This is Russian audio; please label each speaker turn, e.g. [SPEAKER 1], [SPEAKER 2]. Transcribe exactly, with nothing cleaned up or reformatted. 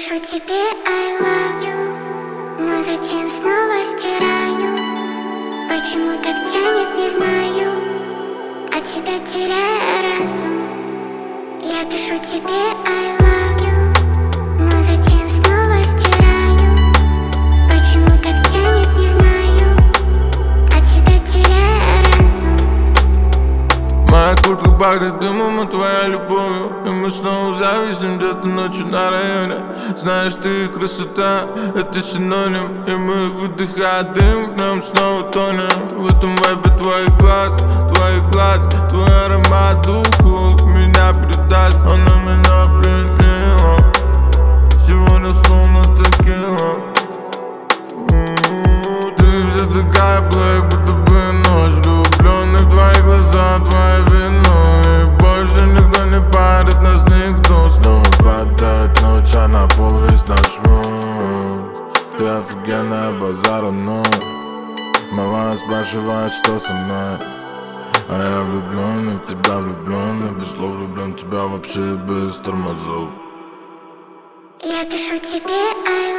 [SPEAKER 1] пишу тебе I love you, но затем снова стираю. Почему так тянет, не знаю, а тебя теряя разум. Я пишу тебе I love you, но затем снова стираю. Почему так тянет, не знаю, а тебя теряя разум.
[SPEAKER 2] Моя куртка пахнет дымом, а твоя любовью. И мы снова зависнем где-то ночью на районе. Знаешь, ты красота, это синоним. И мы, выдыхая дым, в нем снова тонем. В этом вайбе твоих глаз, твоих глаз. Твой аромат духов меня предаст. Она меня пленила. Сегодня словно текила. Ты вся такая блэк, будто бы ночь. Влюблённый в твои глаза, твое вино. И больше никто не парит, нас никто. Снова падает ночь, а на пол весь наш муд. Ты офигенная, базара ноль. Малая спрашивает, что со мной. А я влюблённый в тебя, влюблённый. Без слов влюблён в тебя вообще без тормозов.
[SPEAKER 1] Я пишу тебе I love you.